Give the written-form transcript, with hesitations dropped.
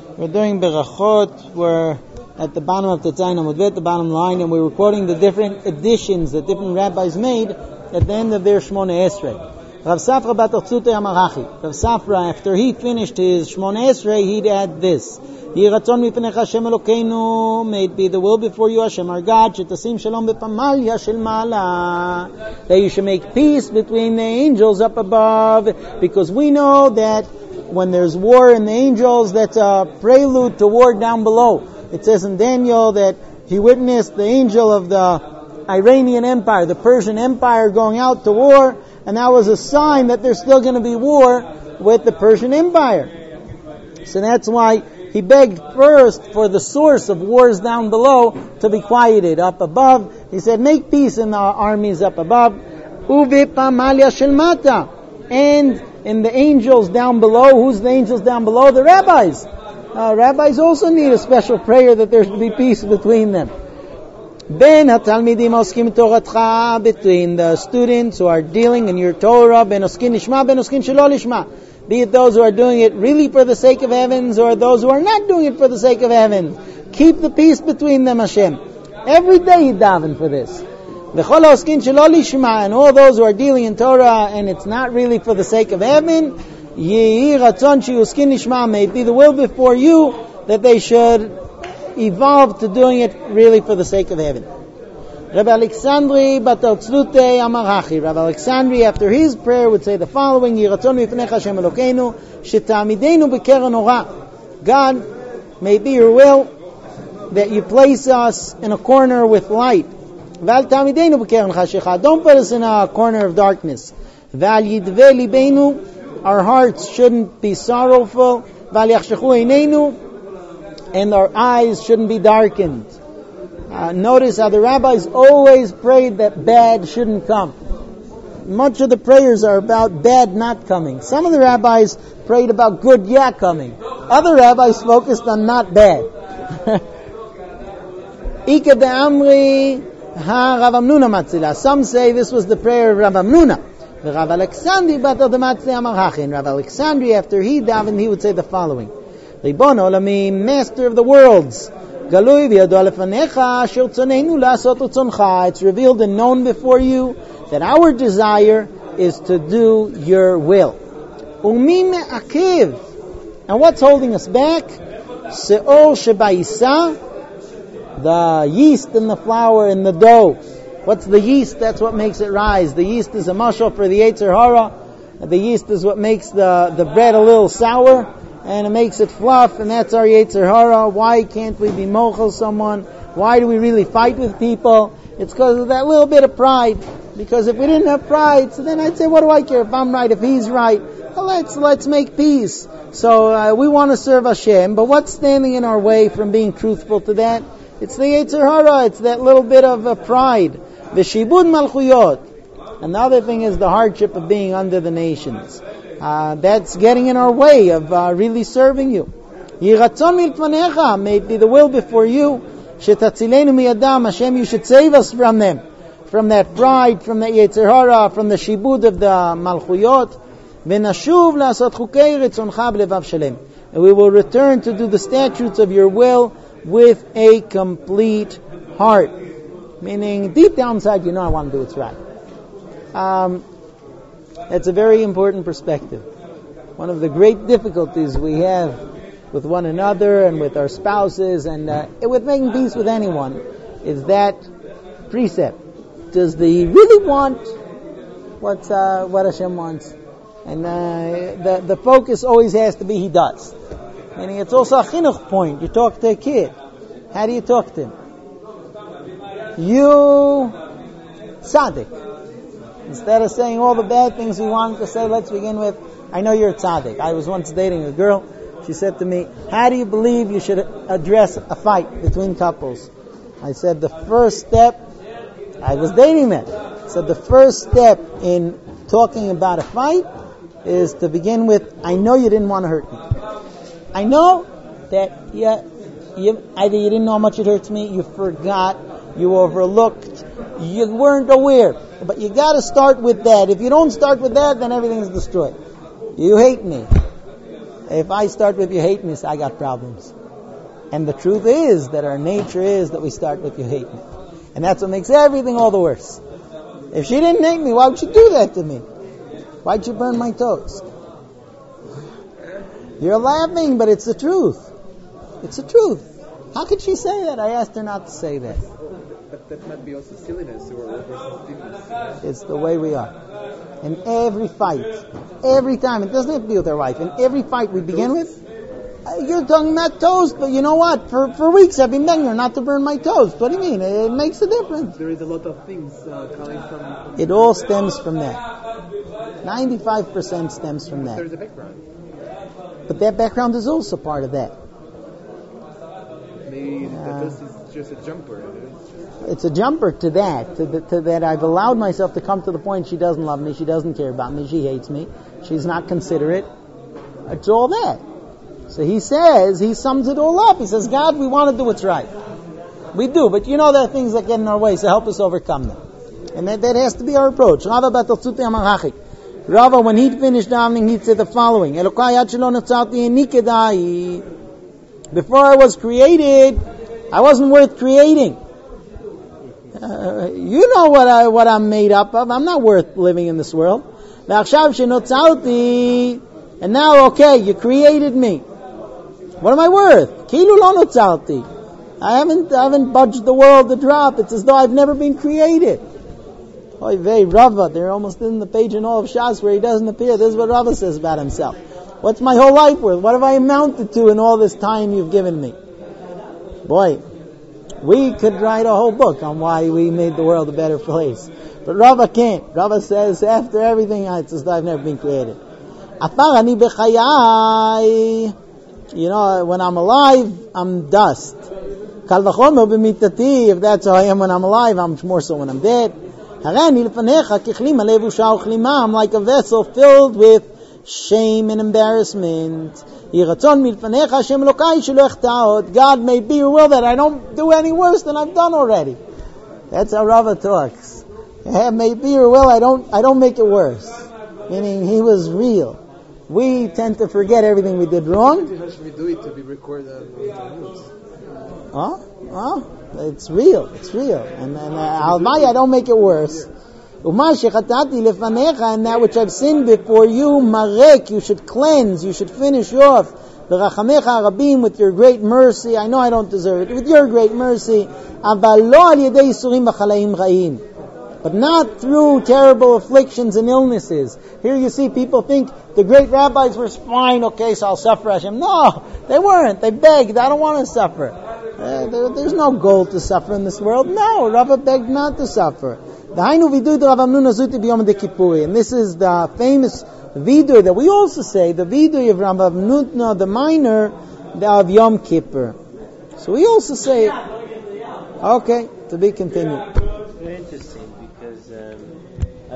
We're doing Berachot. We're at the bottom of Tetzayin Amud Bet, the bottom line, and we're recording the different additions that different rabbis made at the end of their Shmoneh Esrei. Rav Safra bat Tzutei Amarachi. Rav Safra, after he finished his Shmoneh Esrei, he'd add this: Yehi ratzon mifnecha Hashem Elokeinu, may it be the will before you, Hashem our God, shetasim shalom bepamalya shel ma'ala, that you should make peace between the angels up above, because we know that when there's war in the angels, that's a prelude to war down below. It says in Daniel that he witnessed the angel of the Iranian Empire, the Persian Empire, going out to war, and that was a sign that there's still going to be war with the Persian Empire. So that's why he begged first for the source of wars down below to be quieted. Up above, he said, make peace in the armies up above. Uvipamalya shel mata. And in the angels down below, who's the angels down below? The rabbis. Rabbis also need a special prayer that there should be peace between them. Ben hatalmidim oskim toratcha, between the students who are dealing in your Torah, ben oskim lishma, ben oskim shelo lishma. Be it those who are doing it really for the sake of heavens, or those who are not doing it for the sake of heavens. Keep the peace between them, Hashem. Every day you daven for this. V'chol oskim shelo lishma, and all those who are dealing in Torah and it's not really for the sake of heaven, yehi ratzon she'uskim lishma, may it be the will before you that they should evolve to doing it really for the sake of heaven. Rabbi Alexandri bat Tzutei Amarachi. Rabbi Alexandri, after his prayer, would say the following: Yehi ratzon mifnecha Hashem Elokeinu, shetamidenu b'keren orah. God, may it be your will that you place us in a corner with light. V'al tamidenu b'keren chashicha. Don't put us in a corner of darkness. V'al yidveh libeinu. Our hearts shouldn't be sorrowful. V'al yachshechu eineinu. And our eyes shouldn't be darkened. Notice how the rabbis always prayed that bad shouldn't come. Much of the prayers are about bad not coming. Some of the rabbis prayed about good coming. Other rabbis focused on not bad. Ika de'amri ha Rav Amnuna matzila. Some say this was the prayer of Rav Amnuna. Rav Alexandri bat Matzli Amarachi. And Rav Alexandri, after he davened, he would say the following: Ribono Olami, Master of the worlds, Galui v'yado lefanecha asher tzonenu la'asot utzoncha. It's revealed and known before you that our desire is to do your will. Umi me'akev. And what's holding us back? Se'or shebayisa, the yeast in the flour in the dough. What's the yeast? That's what makes it rise. The yeast is a mashal for the Yetzer Hara. The yeast is what makes the bread a little sour, and it makes it fluff, and that's our Yetzer Hara. Why can't we be mochel someone? Why do we really fight with people? It's because of that little bit of pride. Because if we didn't have pride, so then I'd say, what do I care if I'm right, if he's right? Well, let's make peace. So we want to serve Hashem, but what's standing in our way from being truthful to that? It's the Yetzer Hara. It's that little bit of pride. V'shibud malchuyot. And the other thing is the hardship of being under the nations. That's getting in our way of really serving you. Yehi ratzon milfanecha, may it be the will before you, shetatzilenu miyadam, Hashem, you should save us from them, from that pride, from that Yetzer Hara, from the shibud of the malchuyot. V'nashuv la'asot chukei ritzoncha b'levav shalem. And we will return to do the statutes of your will with a complete heart. Meaning, deep down inside, you know I want to do what's right. It's a very important perspective. One of the great difficulties we have with one another and with our spouses and with making peace with anyone is that precept. Does he really want what Hashem wants? And the focus always has to be he does. Meaning it's also a chinuch point. You talk to a kid. How do you talk to him? You tzaddik. Instead of saying all the bad things we wanted to say, let's begin with, I know you're a tzaddik. I was once dating a girl. She said to me, how do you believe you should address a fight between couples? I said, the first step, I was dating them. So the first step in talking about a fight is to begin with, I know you didn't want to hurt me. I know that either you didn't know how much it hurts me, you forgot, you overlooked, you weren't aware. But you got to start with that. If you don't start with that, then everything's destroyed. You hate me. If I start with you hate me, I got problems. And the truth is that our nature is that we start with you hate me. And that's what makes everything all the worse. If she didn't hate me, why would she do that to me? Why'd you burn my toast? You're laughing, but it's the truth. It's the truth. How could she say that? I asked her not to say that. But that might be also silliness or oversensitiveness. It's the way we are. In every fight, every time, it doesn't have to be with our wife. In every fight we begin with, you're talking about toast, but you know what? For weeks I've been begging her not to burn my toast. What do you mean? It makes a difference. There is a lot of things coming from... It all stems from that. 95% stems from that. There's a background. But that background is also part of that. Maybe the toast is just a jumper. It's a jumper to that, to that I've allowed myself to come to the point she doesn't love me, she doesn't care about me, she hates me, she's not considerate. It's all that. So he sums it all up. He says, God, we want to do what's right. We do, but you know there are things that get in our way, so help us overcome them. And that has to be our approach. Rava, when he finished davening, he said the following, before I was created, I wasn't worth creating. You know what I'm made up of. I'm not worth living in this world. And now, okay, you created me. What am I worth? I haven't budged the world a drop. It's as though I've never been created. Oy vey, Rava, they're almost in the page in all of Shas where he doesn't appear. This is what Rava says about himself. What's my whole life worth? What have I amounted to in all this time you've given me? Boy, we could write a whole book on why we made the world a better place. But Rava can't. Rava says, after everything, it's as though I've never been created. You know, when I'm alive, I'm dust. If that's how I am when I'm alive, I'm more so when I'm dead. I'm like a vessel filled with shame and embarrassment. God may be your will that I don't do any worse than I've done already. That's how Rava talks. May be your will, I don't make it worse. Meaning he was real. We tend to forget everything we did wrong. How should we do it to be recorded on the news? It's real. And I don't make it worse. And that which I've sinned before you, marek, you should cleanse, you should finish off. With your great mercy. I know I don't deserve it. With your great mercy. But not through terrible afflictions and illnesses. Here you see people think the great rabbis were fine, okay, so I'll suffer Hashem. No, they weren't. They begged, I don't want to suffer. There's no goal to suffer in this world. No, Rava begged not to suffer. And this is the famous vidur that we also say, the vidur of Rav Nutna, the minor of Yom Kippur. So we also say, okay, to be continued.